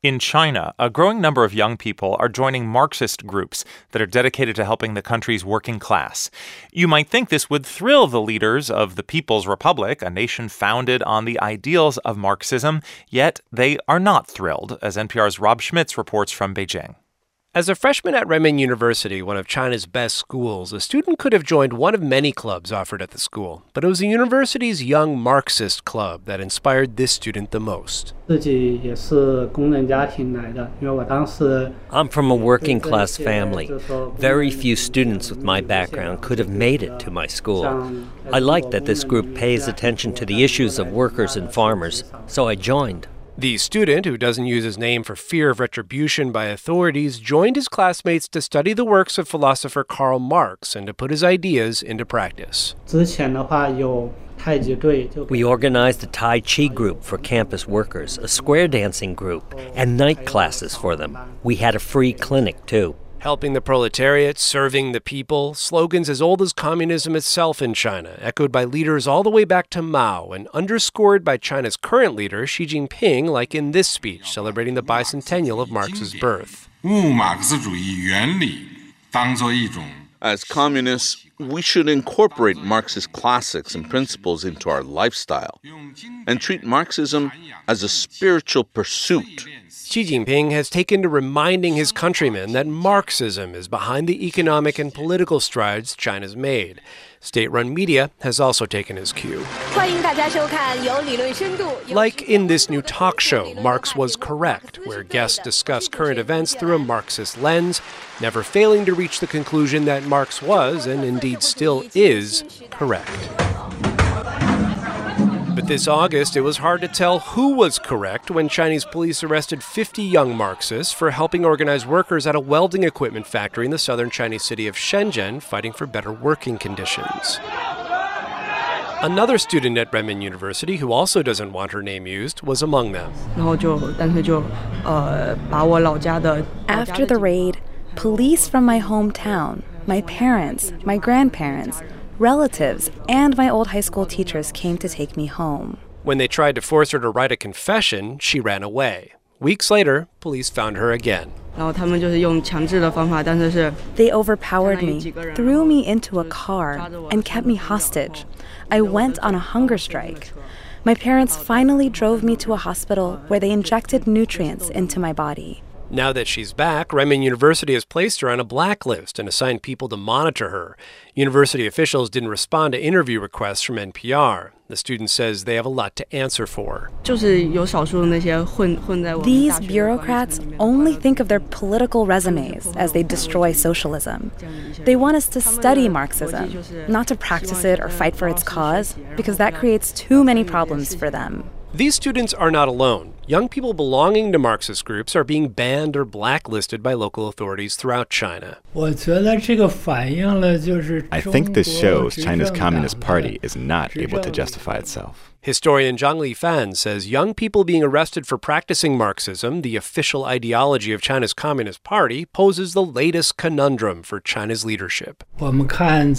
In China, a growing number of young people are joining Marxist groups that are dedicated to helping the country's working class. You might think this would thrill the leaders of the People's Republic, a nation founded on the ideals of Marxism, yet they are not thrilled, as NPR's Rob Schmitz reports from Beijing. As a freshman at Renmin University, one of China's best schools, a student could have joined one of many clubs offered at the school. But it was the university's Young Marxist Club that inspired this student the most. I'm from a working-class family. Very few students with my background could have made it to my school. I like that this group pays attention to the issues of workers and farmers, so I joined. The student, who doesn't use his name for fear of retribution by authorities, joined his classmates to study the works of philosopher Karl Marx and to put his ideas into practice. We organized a Tai Chi group for campus workers, a square dancing group, and night classes for them. We had a free clinic, too. Helping the proletariat, serving the people, slogans as old as communism itself in China, echoed by leaders all the way back to Mao and underscored by China's current leader, Xi Jinping, like in this speech celebrating the bicentennial of Marx's birth. As communists, we should incorporate Marxist classics and principles into our lifestyle and treat Marxism as a spiritual pursuit. Xi Jinping has taken to reminding his countrymen that Marxism is behind the economic and political strides China's made. State-run media has also taken his cue. Like in this new talk show, Marx Was Correct, where guests discuss current events through a Marxist lens, never failing to reach the conclusion that Marx was, and indeed still is, correct. But this August, it was hard to tell who was correct when Chinese police arrested 50 young Marxists for helping organize workers at a welding equipment factory in the southern Chinese city of Shenzhen, fighting for better working conditions. Another student at Renmin University, who also doesn't want her name used, was among them. After the raid, police from my hometown, my parents, my grandparents, relatives, and my old high school teachers came to take me home. When they tried to force her to write a confession, she ran away. Weeks later, police found her again. They overpowered me, threw me into a car, and kept me hostage. I went on a hunger strike. My parents finally drove me to a hospital where they injected nutrients into my body. Now that she's back, Renmin University has placed her on a blacklist and assigned people to monitor her. University officials didn't respond to interview requests from NPR. The student says they have a lot to answer for. These bureaucrats only think of their political resumes as they destroy socialism. They want us to study Marxism, not to practice it or fight for its cause, because that creates too many problems for them. These students are not alone. Young people belonging to Marxist groups are being banned or blacklisted by local authorities throughout China. I think this shows China's Communist Party is not able to justify itself. Historian Zhang Lifan says young people being arrested for practicing Marxism, the official ideology of China's Communist Party, poses the latest conundrum for China's leadership. Since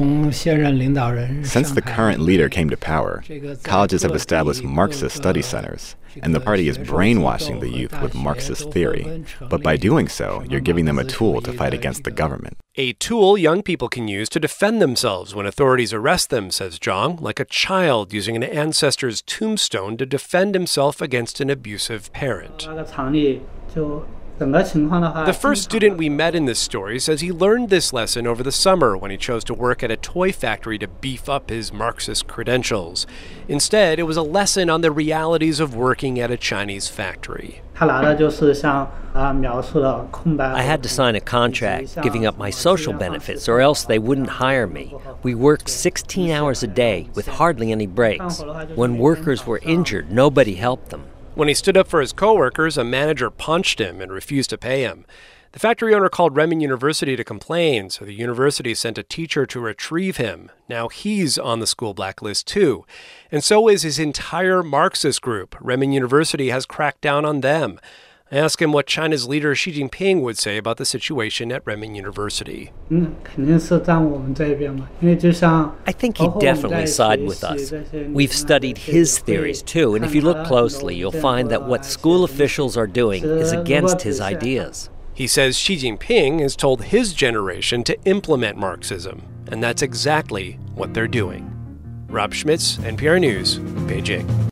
the current leader came to power, colleges have established Marxist study centers, and the party is brainwashing the youth with Marxist theory. But by doing so, you're giving them a tool to fight against the government. A tool young people can use to defend themselves when authorities arrest them, says Zhang, like a child using an ancestor's tombstone to defend himself against an abusive parent. The first student we met in this story says he learned this lesson over the summer when he chose to work at a toy factory to beef up his Marxist credentials. Instead, it was a lesson on the realities of working at a Chinese factory. I had to sign a contract giving up my social benefits or else they wouldn't hire me. We worked 16 hours a day with hardly any breaks. When workers were injured, nobody helped them. When he stood up for his coworkers, a manager punched him and refused to pay him. The factory owner called Renmin University to complain, so the university sent a teacher to retrieve him. Now he's on the school blacklist too. And so is his entire Marxist group. Renmin University has cracked down on them. I asked him what China's leader Xi Jinping would say about the situation at Renmin University. I think he'd definitely side with us. We've studied his theories too, and if you look closely, you'll find that what school officials are doing is against his ideas. He says Xi Jinping has told his generation to implement Marxism, and that's exactly what they're doing. Rob Schmitz, NPR News, Beijing.